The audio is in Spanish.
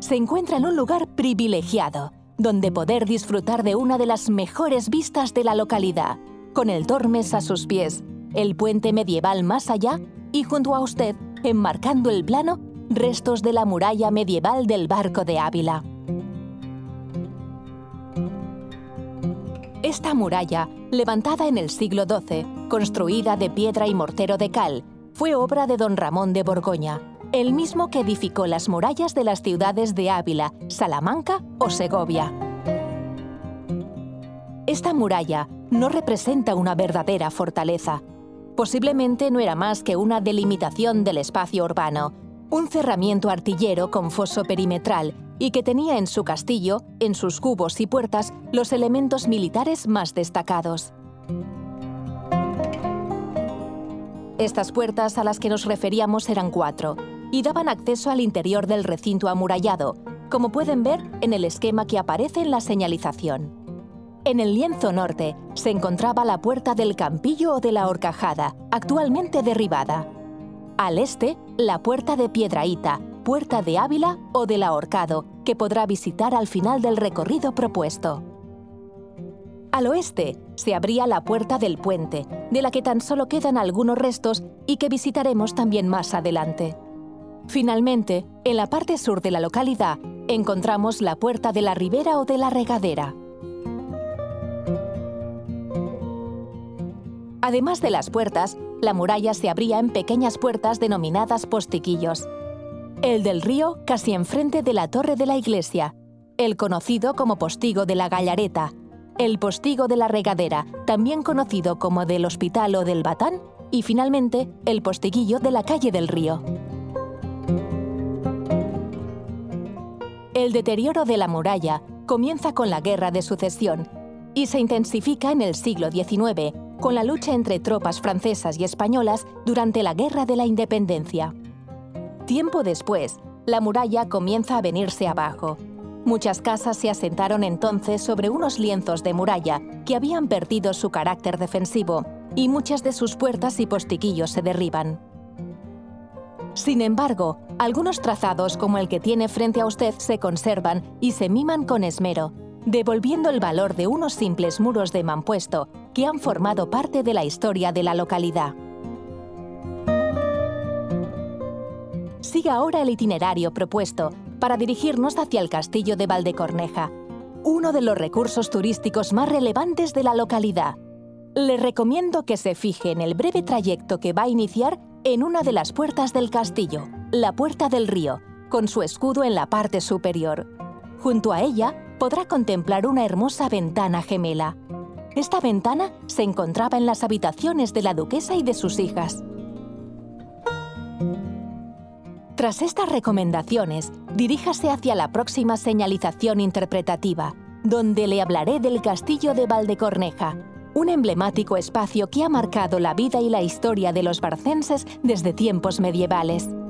se encuentra en un lugar privilegiado, donde poder disfrutar de una de las mejores vistas de la localidad, con el Tormes a sus pies, el puente medieval más allá y junto a usted, enmarcando el plano, restos de la muralla medieval del Barco de Ávila. Esta muralla, levantada en el siglo XII, construida de piedra y mortero de cal, fue obra de don Ramón de Borgoña, el mismo que edificó las murallas de las ciudades de Ávila, Salamanca o Segovia. Esta muralla no representa una verdadera fortaleza. Posiblemente no era más que una delimitación del espacio urbano, un cerramiento artillero con foso perimetral y que tenía en su castillo, en sus cubos y puertas, los elementos militares más destacados. Estas puertas a las que nos referíamos eran 4 y daban acceso al interior del recinto amurallado, como pueden ver en el esquema que aparece en la señalización. En el lienzo norte se encontraba la puerta del Campillo o de la Horcajada, actualmente derribada. Al este, la puerta de Piedrahita, puerta de Ávila o del Ahorcado, que podrá visitar al final del recorrido propuesto. Al oeste se abría la puerta del Puente, de la que tan solo quedan algunos restos y que visitaremos también más adelante. Finalmente, en la parte sur de la localidad, encontramos la puerta de la Ribera o de la Regadera. Además de las puertas, la muralla se abría en pequeñas puertas denominadas postiquillos. El del río casi enfrente de la torre de la iglesia, el conocido como postigo de la Gallareta, el postigo de la Regadera, también conocido como del Hospital o del Batán, y finalmente el postiguillo de la calle del Río. El deterioro de la muralla comienza con la Guerra de Sucesión y se intensifica en el siglo XIX con la lucha entre tropas francesas y españolas durante la Guerra de la Independencia. Tiempo después, la muralla comienza a venirse abajo. Muchas casas se asentaron entonces sobre unos lienzos de muralla que habían perdido su carácter defensivo y muchas de sus puertas y postiquillos se derriban. Sin embargo, algunos trazados como el que tiene frente a usted se conservan y se miman con esmero, devolviendo el valor de unos simples muros de mampuesto que han formado parte de la historia de la localidad. Siga ahora el itinerario propuesto para dirigirnos hacia el castillo de Valdecorneja, uno de los recursos turísticos más relevantes de la localidad. Le recomiendo que se fije en el breve trayecto que va a iniciar en una de las puertas del castillo, la Puerta del Río, con su escudo en la parte superior. Junto a ella podrá contemplar una hermosa ventana gemela. Esta ventana se encontraba en las habitaciones de la duquesa y de sus hijas. Tras estas recomendaciones, diríjase hacia la próxima señalización interpretativa, donde le hablaré del castillo de Valdecorneja, un emblemático espacio que ha marcado la vida y la historia de los barcenses desde tiempos medievales.